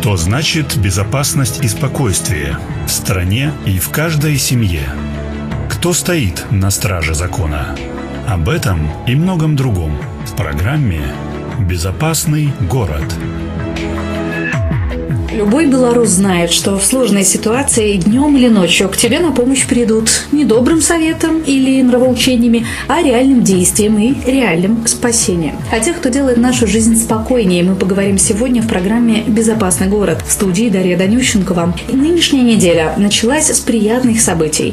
Что значит безопасность и спокойствие в стране и в каждой семье? Кто стоит на страже закона? Об этом и многом другом в программе «Безопасный город». Любой белорус знает, что в сложной ситуации днем или ночью к тебе на помощь придут не добрым советом или нравоучениями, а реальным действием и реальным спасением. О тех, кто делает нашу жизнь спокойнее, мы поговорим сегодня в программе «Безопасный город». В студии Дарья Данющенкова. Нынешняя неделя началась с приятных событий.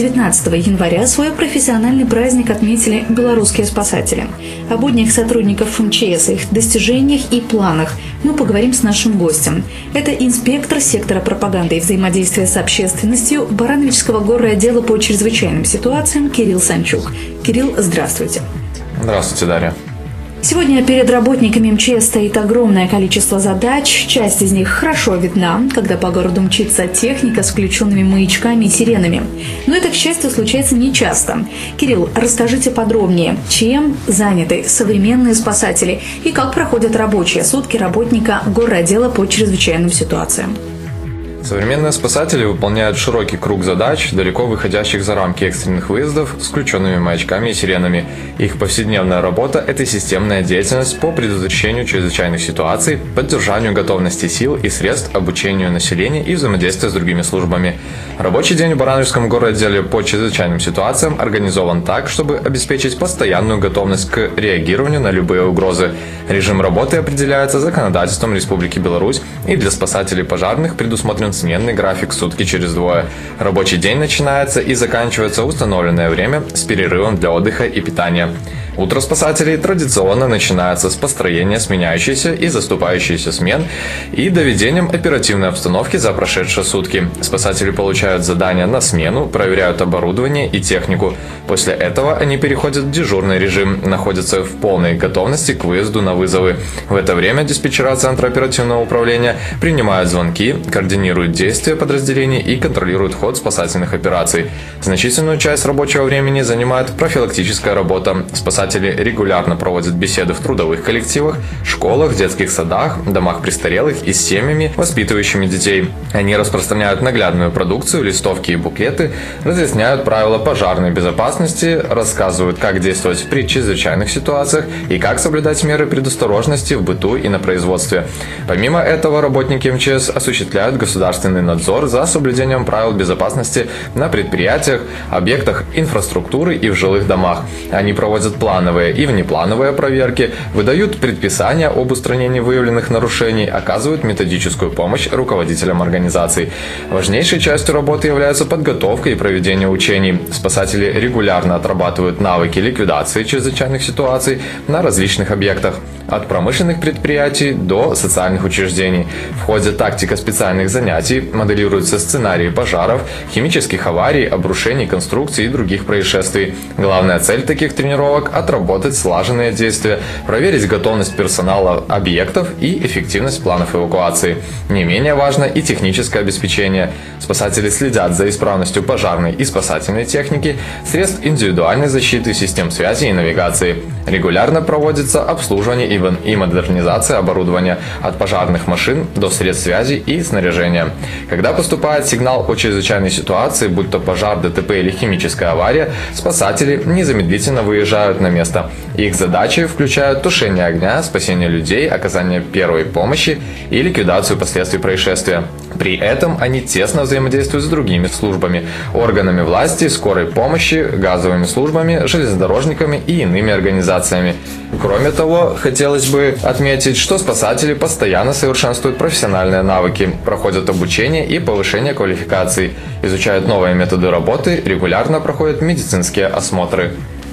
19 января свой профессиональный праздник отметили белорусские спасатели. О буднях сотрудников МЧС, их достижениях и планах мы поговорим с нашим гостем. Это инспектор сектора пропаганды и взаимодействия с общественностью Барановичского горрайотдела по чрезвычайным ситуациям Кирилл Санчук. Кирилл, здравствуйте. Здравствуйте, Дарья. Сегодня перед работниками МЧС стоит огромное количество задач. Часть из них хорошо видна, когда по городу мчится техника с включенными маячками и сиренами. Но это, к счастью, случается нечасто. Кирилл, расскажите подробнее, чем заняты современные спасатели и как проходят рабочие сутки работника горрайотдела по чрезвычайным ситуациям. Современные спасатели выполняют широкий круг задач, далеко выходящих за рамки экстренных выездов с включенными маячками и сиренами. Их повседневная работа – это системная деятельность по предотвращению чрезвычайных ситуаций, поддержанию готовности сил и средств, обучению населения и взаимодействия с другими службами. Рабочий день в Барановичском горрайотделе по чрезвычайным ситуациям организован так, чтобы обеспечить постоянную готовность к реагированию на любые угрозы. Режим работы определяется законодательством Республики Беларусь, и для спасателей пожарных предусмотрен сменный график сутки через двое. Рабочий день начинается и заканчивается в установленное время с перерывом для отдыха и питания. Утро спасателей традиционно начинается с построения сменяющейся и заступающейся смен и доведением оперативной обстановки за прошедшие сутки. Спасатели получают задания на смену, проверяют оборудование и технику. После этого они переходят в дежурный режим, находятся в полной готовности к выезду на вызовы. В это время диспетчера Центра оперативного управления принимают звонки, координируют действия подразделений и контролируют ход спасательных операций. Значительную часть рабочего времени занимает профилактическая работа. Спасатели регулярно проводят беседы в трудовых коллективах, школах, детских садах, домах престарелых и с семьями, воспитывающими детей. Они распространяют наглядную продукцию, листовки и буклеты, разъясняют правила пожарной безопасности, рассказывают, как действовать при чрезвычайных ситуациях и как соблюдать меры предосторожности в быту и на производстве. Помимо этого, работники МЧС осуществляют государственный надзор за соблюдением правил безопасности на предприятиях, объектах инфраструктуры и в жилых домах. Они проводят плановые и внеплановые проверки, выдают предписания об устранении выявленных нарушений, оказывают методическую помощь руководителям организаций. Важнейшей частью работы является подготовка и проведение учений. Спасатели регулярно отрабатывают навыки ликвидации чрезвычайных ситуаций на различных объектах, от промышленных предприятий до социальных учреждений. В ходе тактико-специальных занятий моделируются сценарии пожаров, химических аварий, обрушений конструкций и других происшествий. Главная цель таких тренировок – отработать слаженные действия, проверить готовность персонала объектов и эффективность планов эвакуации. Не менее важно и техническое обеспечение. Спасатели следят за исправностью пожарной и спасательной техники, средств индивидуальной защиты, систем связи и навигации. Регулярно проводится обслуживание и модернизация оборудования от пожарных машин до средств связи и снаряжения. Когда поступает сигнал о чрезвычайной ситуации, будь то пожар, ДТП или химическая авария, спасатели незамедлительно выезжают на место. Их задачи включают тушение огня, спасение людей, оказание первой помощи и ликвидацию последствий происшествия. При этом они тесно взаимодействуют с другими службами, органами власти, скорой помощи, газовыми службами, железнодорожниками и иными организациями. Кроме того, хотелось бы отметить, что спасатели постоянно совершенствуют профессиональные навыки, проходят обучение и повышение квалификации, изучают новые методы работы, регулярно проходят медицинские осмотры.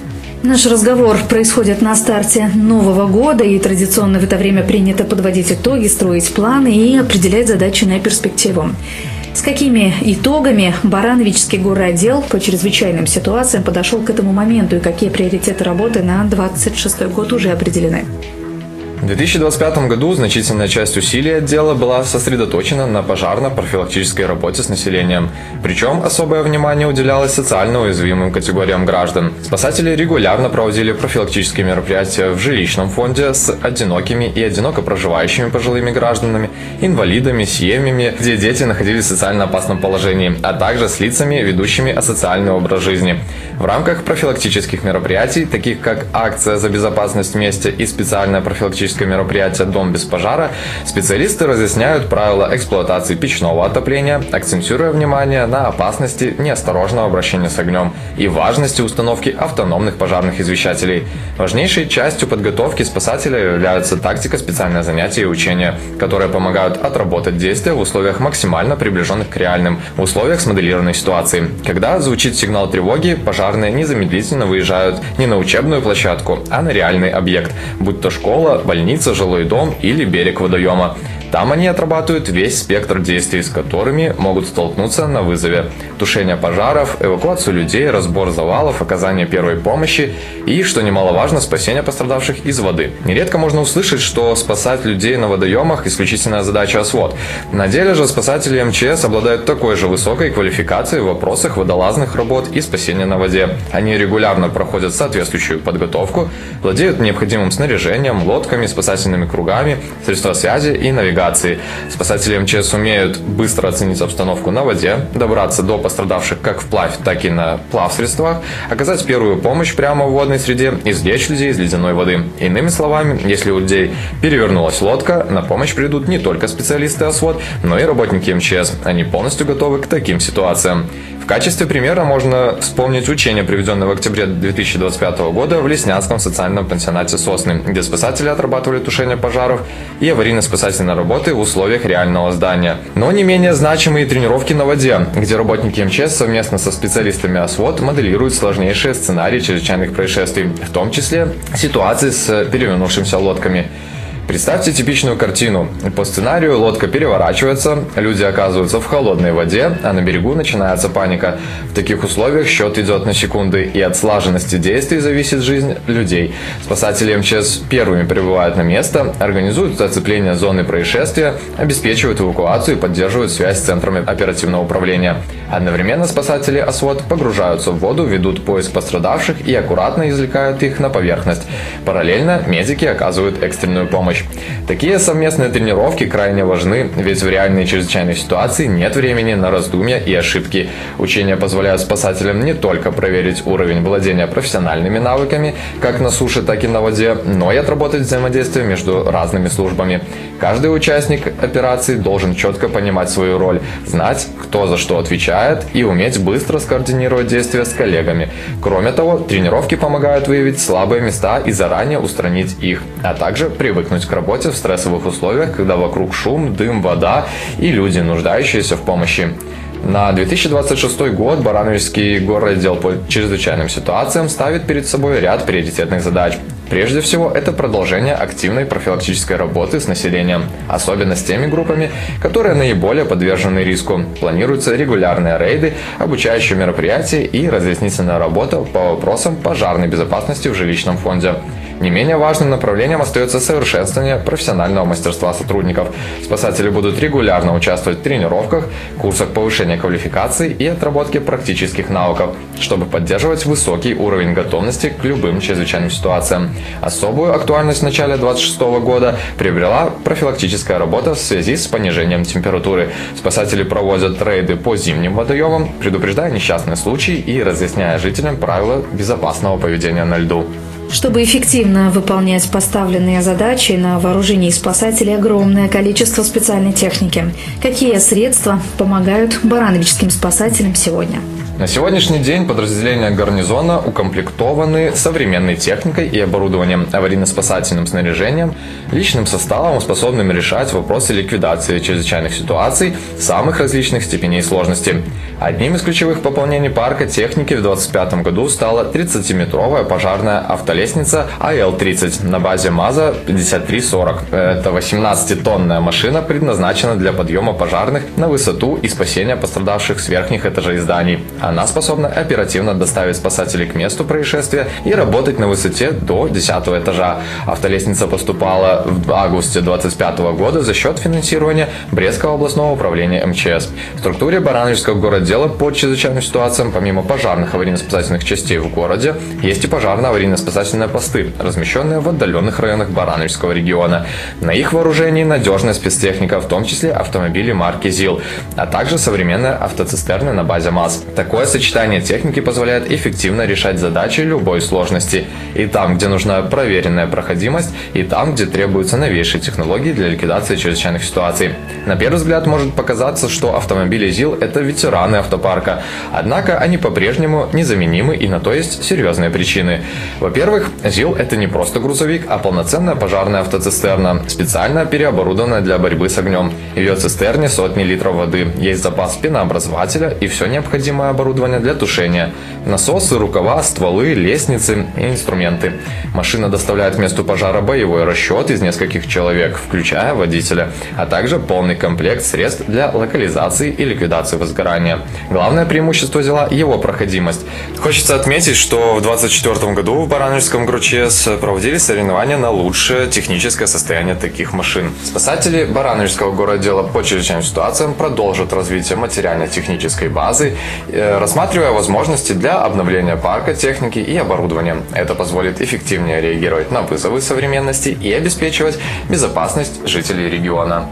Наш разговор происходит на старте Нового года, и традиционно в это время принято подводить итоги, строить планы и определять задачи на перспективу. С какими итогами Барановичский горрайотдел по чрезвычайным ситуациям подошел к этому моменту и какие приоритеты работы на 2026 год уже определены? В 2025 году значительная часть усилий отдела была сосредоточена на пожарно-профилактической работе с населением. Причем особое внимание уделялось социально уязвимым категориям граждан. Спасатели регулярно проводили профилактические мероприятия в жилищном фонде с одинокими и одиноко проживающими пожилыми гражданами, инвалидами, семьями, где дети находились в социально опасном положении, а также с лицами, ведущими асоциальный образ жизни. В рамках профилактических мероприятий, таких как акция «За безопасность вместе» и специальное профилактическое мероприятие «Дом без пожара», специалисты разъясняют правила эксплуатации печного отопления, акцентируя внимание на опасности неосторожного обращения с огнем и важности установки автономных пожарных извещателей. Важнейшей частью подготовки спасателя является тактика, специальное занятие и учения, которые помогают отработать действия в условиях максимально приближенных к реальным, в условиях смоделированной ситуации. Когда звучит сигнал тревоги, пожарные незамедлительно выезжают не на учебную площадку, а на реальный объект, будь то школа, больница, жилой дом или берег водоема. Там они отрабатывают весь спектр действий, с которыми могут столкнуться на вызове. Тушение пожаров, эвакуацию людей, разбор завалов, оказание первой помощи и, что немаловажно, спасение пострадавших из воды. Нередко можно услышать, что спасать людей на водоемах – исключительная задача ОСВОД. На деле же спасатели МЧС обладают такой же высокой квалификацией в вопросах водолазных работ и спасения на воде. Они регулярно проходят соответствующую подготовку, владеют необходимым снаряжением, лодками, спасательными кругами, средства связи и навигации. Спасатели МЧС умеют быстро оценить обстановку на воде, добраться до пострадавших как вплавь, так и на плавсредствах, оказать первую помощь прямо в водной среде, извлечь людей из ледяной воды. Иными словами, если у людей перевернулась лодка, на помощь придут не только специалисты ОСВОД, но и работники МЧС. Они полностью готовы к таким ситуациям. В качестве примера можно вспомнить учение, проведенное в октябре 2025 года в Леснянском социальном пансионате «Сосны», где спасатели отрабатывали тушение пожаров и аварийно-спасательной работы в условиях реального здания. Но не менее значимые тренировки на воде, где работники МЧС совместно со специалистами ОСВОД моделируют сложнейшие сценарии чрезвычайных происшествий, в том числе ситуации с перевернувшимися лодками. Представьте типичную картину. По сценарию лодка переворачивается, люди оказываются в холодной воде, а на берегу начинается паника. В таких условиях счет идет на секунды, и от слаженности действий зависит жизнь людей. Спасатели МЧС первыми прибывают на место, организуют оцепление зоны происшествия, обеспечивают эвакуацию и поддерживают связь с центрами оперативного управления. Одновременно спасатели ОСВОД погружаются в воду, ведут поиск пострадавших и аккуратно извлекают их на поверхность. Параллельно медики оказывают экстренную помощь. Такие совместные тренировки крайне важны, ведь в реальной чрезвычайной ситуации нет времени на раздумья и ошибки. Учения позволяют спасателям не только проверить уровень владения профессиональными навыками, как на суше, так и на воде, но и отработать взаимодействие между разными службами. Каждый участник операции должен четко понимать свою роль, знать, кто за что отвечает, и уметь быстро скоординировать действия с коллегами. Кроме того, тренировки помогают выявить слабые места и заранее устранить их, а также привыкнуть к работе в стрессовых условиях, когда вокруг шум, дым, вода и люди, нуждающиеся в помощи. На 2026 год Барановичский горрайотдел по чрезвычайным ситуациям ставит перед собой ряд приоритетных задач. Прежде всего, это продолжение активной профилактической работы с населением, особенно с теми группами, которые наиболее подвержены риску. Планируются регулярные рейды, обучающие мероприятия и разъяснительная работа по вопросам пожарной безопасности в жилищном фонде. Не менее важным направлением остается совершенствование профессионального мастерства сотрудников. Спасатели будут регулярно участвовать в тренировках, курсах повышения квалификации и отработки практических навыков, чтобы поддерживать высокий уровень готовности к любым чрезвычайным ситуациям. Особую актуальность в начале 2026 года приобрела профилактическая работа в связи с понижением температуры. Спасатели проводят рейды по зимним водоемам, предупреждая несчастные случаи и разъясняя жителям правила безопасного поведения на льду. Чтобы эффективно выполнять поставленные задачи, на вооружении спасателей огромное количество специальной техники. Какие средства помогают барановичским спасателям сегодня? На сегодняшний день подразделения гарнизона укомплектованы современной техникой и оборудованием, аварийно-спасательным снаряжением, личным составом, способным решать вопросы ликвидации чрезвычайных ситуаций самых различных степеней сложности. Одним из ключевых пополнений парка техники в 2025 году стала 30-метровая пожарная автолестница АЛ-30 на базе МАЗа 5340. Это 18-тонная машина предназначена для подъема пожарных на высоту и спасения пострадавших с верхних этажей зданий. Она способна оперативно доставить спасателей к месту происшествия и работать на высоте до 10 этажа. Автолестница поступала в августе 2025 года за счет финансирования Брестского областного управления МЧС. В структуре Барановичского городдела по чрезвычайным ситуациям, помимо пожарных аварийно-спасательных частей в городе, есть и пожарно-аварийно-спасательные посты, размещенные в отдаленных районах Барановичского региона. На их вооружении надежная спецтехника, в том числе автомобили марки ЗИЛ, а также современные автоцистерны на базе МАЗ. Такое сочетание техники позволяет эффективно решать задачи любой сложности. И там, где нужна проверенная проходимость, и там, где требуются новейшие технологии для ликвидации чрезвычайных ситуаций. На первый взгляд может показаться, что автомобили ЗИЛ – это ветераны автопарка. Однако они по-прежнему незаменимы, и на то есть серьезные причины. Во-первых, ЗИЛ – это не просто грузовик, а полноценная пожарная автоцистерна, специально переоборудованная для борьбы с огнем. В ее цистерне сотни литров воды, есть запас пенообразователя и все необходимое оборудование для тушения. Насосы, рукава, стволы, лестницы и инструменты. Машина доставляет к месту пожара боевой расчет из нескольких человек, включая водителя, а также полный комплект средств для локализации и ликвидации возгорания. Главное преимущество ЗИЛа – его проходимость. Хочется отметить, что в 2024 году в Барановичском ГРУЧС проводились соревнования на лучшее техническое состояние таких машин. Спасатели Барановичского городдела по чрезвычайным ситуациям продолжат развитие материально-технической базы, рассматривая возможности для обновления парка техники и оборудования. Это позволит эффективнее реагировать на вызовы современности и обеспечивать безопасность жителей региона.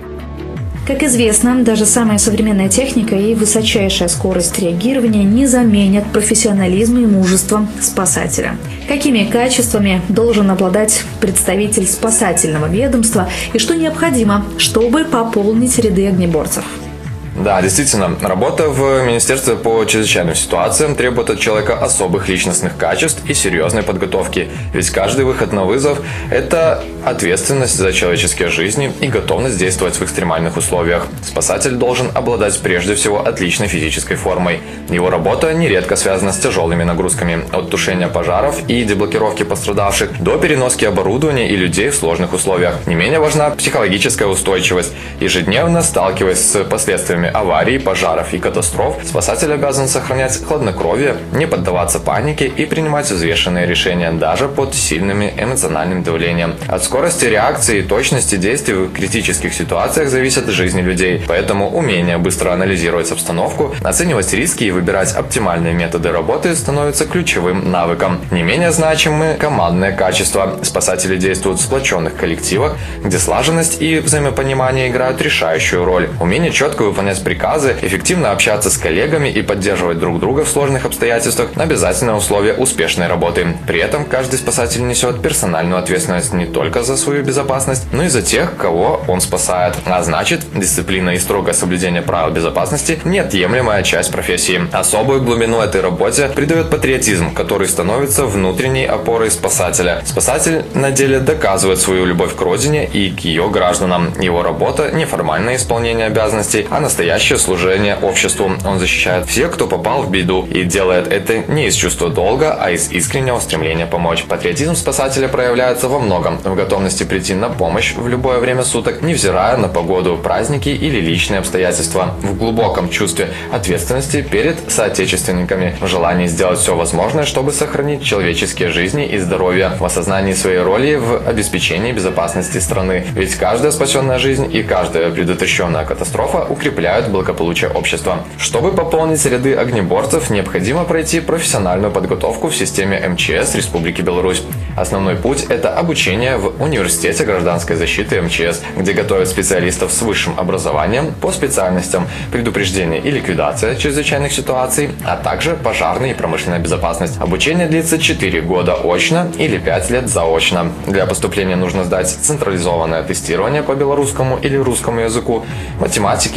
Как известно, даже самая современная техника и высочайшая скорость реагирования не заменят профессионализм и мужество спасателя. Какими качествами должен обладать представитель спасательного ведомства и что необходимо, чтобы пополнить ряды огнеборцев? Да, действительно, работа в Министерстве по чрезвычайным ситуациям требует от человека особых личностных качеств и серьезной подготовки. Ведь каждый выход на вызов – это ответственность за человеческие жизни и готовность действовать в экстремальных условиях. Спасатель должен обладать прежде всего отличной физической формой. Его работа нередко связана с тяжелыми нагрузками – от тушения пожаров и деблокировки пострадавших до переноски оборудования и людей в сложных условиях. Не менее важна психологическая устойчивость. Ежедневно сталкиваясь с последствиями аварий, пожаров и катастроф, спасатель обязан сохранять хладнокровие, не поддаваться панике и принимать взвешенные решения даже под сильным эмоциональным давлением. От скорости реакции и точности действий в критических ситуациях зависят жизни людей, поэтому умение быстро анализировать обстановку, оценивать риски и выбирать оптимальные методы работы становится ключевым навыком. Не менее значимы командные качества. Спасатели действуют в сплоченных коллективах, где слаженность и взаимопонимание играют решающую роль. Умение четко выполнять приказы, эффективно общаться с коллегами и поддерживать друг друга в сложных обстоятельствах – обязательное условие успешной работы. При этом каждый спасатель несет персональную ответственность не только за свою безопасность, но и за тех, кого он спасает. А значит, дисциплина и строгое соблюдение правил безопасности – неотъемлемая часть профессии. Особую глубину этой работе придает патриотизм, который становится внутренней опорой спасателя. Спасатель на деле доказывает свою любовь к родине и к ее гражданам. Его работа – не формальное исполнение обязанностей, а настоящее служение обществу. Он защищает всех, кто попал в беду, и делает это не из чувства долга, а из искреннего стремления помочь. Патриотизм спасателя проявляется во многом: в готовности прийти на помощь в любое время суток, невзирая на погоду, праздники или личные обстоятельства, в глубоком чувстве ответственности перед соотечественниками, в желании сделать все возможное, чтобы сохранить человеческие жизни и здоровье, в осознании своей роли в обеспечении безопасности страны. Ведь каждая спасенная жизнь и каждая предотвращенная катастрофа укрепляют благополучие общества. Чтобы пополнить ряды огнеборцев, необходимо пройти профессиональную подготовку в системе МЧС Республики Беларусь. Основной путь – это обучение в Университете гражданской защиты МЧС, где готовят специалистов с высшим образованием по специальностям предупреждение и ликвидация чрезвычайных ситуаций, а также пожарная и промышленная безопасность. Обучение длится 4 года очно или 5 лет заочно. Для поступления нужно сдать централизованное тестирование по белорусскому или русскому языку, математике и физике,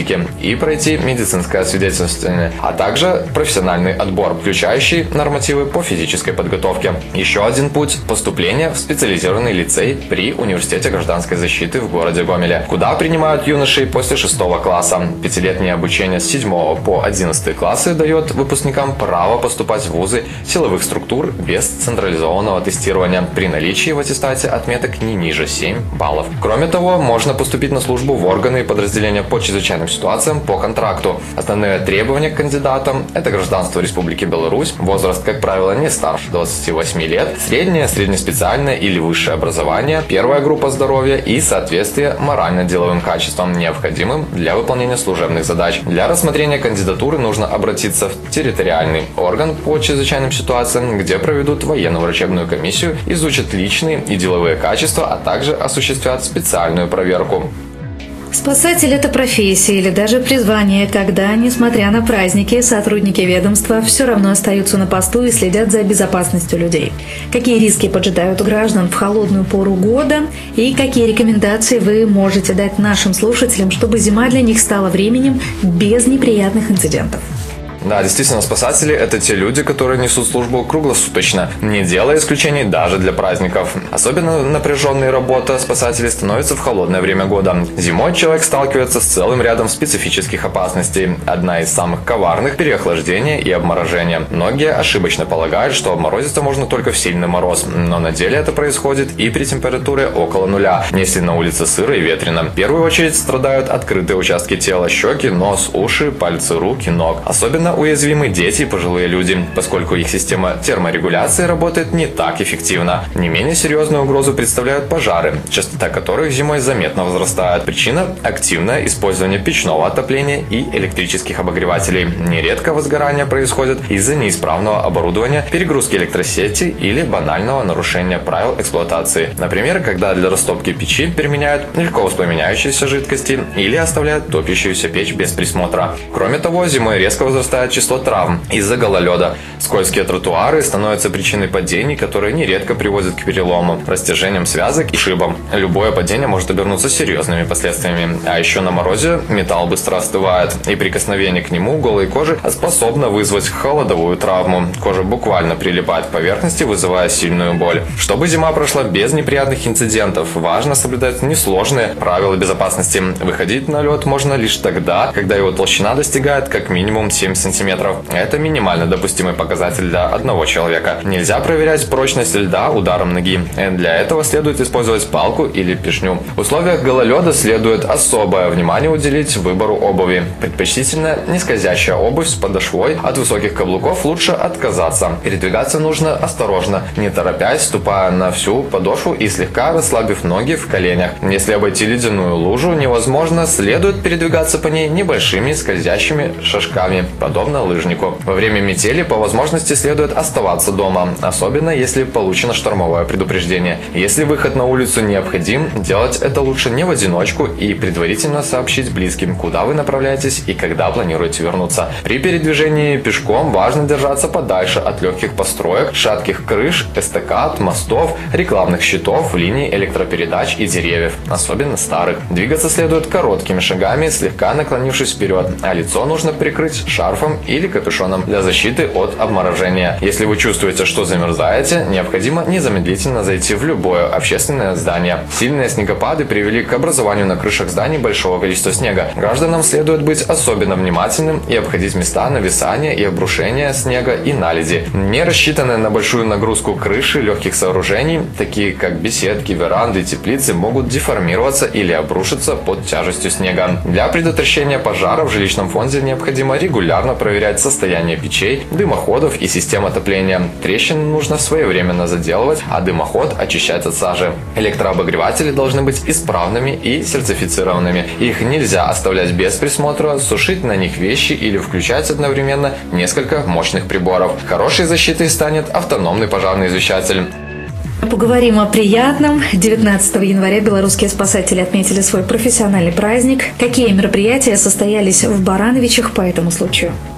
практики и пройти медицинское освидетельствование, а также профессиональный отбор, включающий нормативы по физической подготовке. Еще один путь – поступление в специализированный лицей при Университете гражданской защиты в городе Гомеле, куда принимают юношей после 6 класса. Пятилетнее обучение с 7 по 11 классы дает выпускникам право поступать в вузы силовых структур без централизованного тестирования при наличии в аттестате отметок не ниже 7 баллов. Кроме того, можно поступить на службу в органы и подразделения по чрезвычайным ситуациям по контракту. Основные требования к кандидатам – это гражданство Республики Беларусь, возраст, как правило, не старше 28 лет, среднее, среднеспециальное или высшее образование, первая группа здоровья и соответствие морально-деловым качествам, необходимым для выполнения служебных задач. Для рассмотрения кандидатуры нужно обратиться в территориальный орган по чрезвычайным ситуациям, где проведут военно-врачебную комиссию, изучат личные и деловые качества, а также осуществят специальную проверку. Спасатель – это профессия или даже призвание, когда, несмотря на праздники, сотрудники ведомства все равно остаются на посту и следят за безопасностью людей. Какие риски поджидают граждан в холодную пору года и какие рекомендации вы можете дать нашим слушателям, чтобы зима для них стала временем без неприятных инцидентов? Да, действительно, спасатели – это те люди, которые несут службу круглосуточно, не делая исключений даже для праздников. Особенно напряженной работа спасателей становится в холодное время года. Зимой человек сталкивается с целым рядом специфических опасностей. Одна из самых коварных – переохлаждение и обморожение. Многие ошибочно полагают, что обморозиться можно только в сильный мороз, но на деле это происходит и при температуре около нуля, если на улице сыро и ветрено. В первую очередь страдают открытые участки тела – щеки, нос, уши, пальцы рук и ног. Особенно уязвимы дети и пожилые люди, поскольку их система терморегуляции работает не так эффективно. Не менее серьезную угрозу представляют пожары, частота которых зимой заметно возрастает. Причина – активное использование печного отопления и электрических обогревателей. Нередко возгорания происходят из-за неисправного оборудования, перегрузки электросети или банального нарушения правил эксплуатации. Например, когда для растопки печи применяют легко воспламеняющиеся жидкости или оставляют топящуюся печь без присмотра. Кроме того, зимой резко возрастает число травм из-за гололеда. Скользкие тротуары становятся причиной падений, которые нередко приводят к переломам, растяжениям связок и шибам. Любое падение может обернуться серьезными последствиями. А еще на морозе металл быстро остывает, и прикосновение к нему голой кожи способно вызвать холодовую травму. Кожа буквально прилипает к поверхности, вызывая сильную боль. Чтобы зима прошла без неприятных инцидентов, важно соблюдать несложные правила безопасности. Выходить на лед можно лишь тогда, когда его толщина достигает как минимум 7 см. Это минимально допустимый показатель для одного человека. Нельзя проверять прочность льда ударом ноги. Для этого следует использовать палку или пешню. В условиях гололеда следует особое внимание уделить выбору обуви. Предпочтительно нескользящая обувь с подошвой. От высоких каблуков лучше отказаться. Передвигаться нужно осторожно, не торопясь, ступая на всю подошву и слегка расслабив ноги в коленях. Если обойти ледяную лужу невозможно, следует передвигаться по ней небольшими скользящими шажками, подобно лыжнику. Во время метели по возможности следует оставаться дома, особенно если получено штормовое предупреждение. Если выход на улицу необходим, делать это лучше не в одиночку и предварительно сообщить близким, куда вы направляетесь и когда планируете вернуться. При передвижении пешком важно держаться подальше от легких построек, шатких крыш, эстакад, мостов, рекламных щитов, линий электропередач и деревьев, особенно старых. Двигаться следует короткими шагами, слегка наклонившись вперед, а лицо нужно прикрыть шарфом или капюшоном для защиты от обморожения. Если вы чувствуете, что замерзаете, необходимо незамедлительно зайти в любое общественное здание. Сильные снегопады привели к образованию на крышах зданий большого количества снега. Гражданам следует быть особенно внимательным и обходить места нависания и обрушения снега и наледи. Не рассчитанные на большую нагрузку крыши легких сооружений, такие как беседки, веранды, теплицы, могут деформироваться или обрушиться под тяжестью снега. Для предотвращения пожара в жилищном фонде необходимо регулярно проверять состояние печей, дымоходов и систем отопления. Трещины нужно своевременно заделывать, а дымоход очищать от сажи. Электрообогреватели должны быть исправными и сертифицированными. Их нельзя оставлять без присмотра, сушить на них вещи или включать одновременно несколько мощных приборов. Хорошей защитой станет автономный пожарный извещатель. Поговорим о приятном. 19 января белорусские спасатели отметили свой профессиональный праздник. Какие мероприятия состоялись в Барановичах по этому случаю?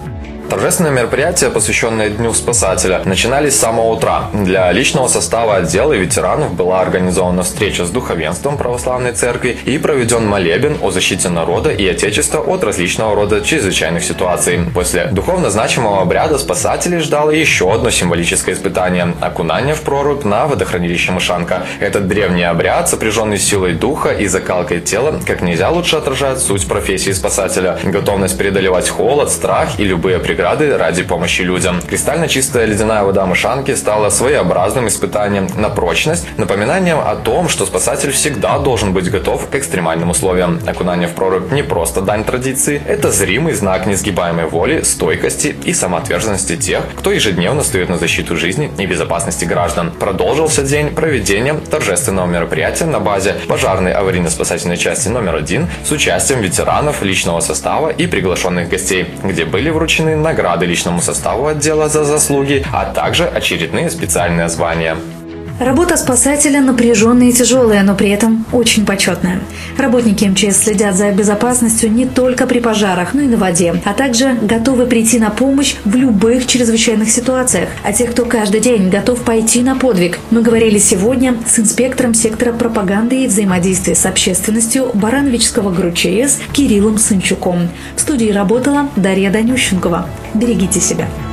Торжественные мероприятия, посвященные Дню спасателя, начинались с самого утра. Для личного состава отдела и ветеранов была организована встреча с духовенством православной церкви и проведен молебен о защите народа и отечества от различного рода чрезвычайных ситуаций. После духовно значимого обряда спасателей ждало еще одно символическое испытание – окунание в прорубь на водохранилище Мышанка. Этот древний обряд, сопряженный силой духа и закалкой тела, как нельзя лучше отражает суть профессии спасателя – готовность преодолевать холод, страх и любые преграды ради помощи людям. Кристально чистая ледяная вода Мышанки стала своеобразным испытанием на прочность, напоминанием о том, что спасатель всегда должен быть готов к экстремальным условиям. Окунание в прорубь не просто дань традиции, это зримый знак несгибаемой воли, стойкости и самоотверженности тех, кто ежедневно стоит на защиту жизни и безопасности граждан. Продолжился день проведением торжественного мероприятия на базе пожарной аварийно-спасательной части номер 1 с участием ветеранов, личного состава и приглашенных гостей, где были вручены награды личному составу отдела за заслуги, а также очередные специальные звания. Работа спасателя напряженная и тяжелая, но при этом очень почетная. Работники МЧС следят за безопасностью не только при пожарах, но и на воде, а также готовы прийти на помощь в любых чрезвычайных ситуациях. А тех, кто каждый день готов пойти на подвиг. Мы говорили сегодня с инспектором сектора пропаганды и взаимодействия с общественностью Барановичского ГРУ-ЧС Кириллом Санчуком. В студии работала Дарья Данющенкова. Берегите себя.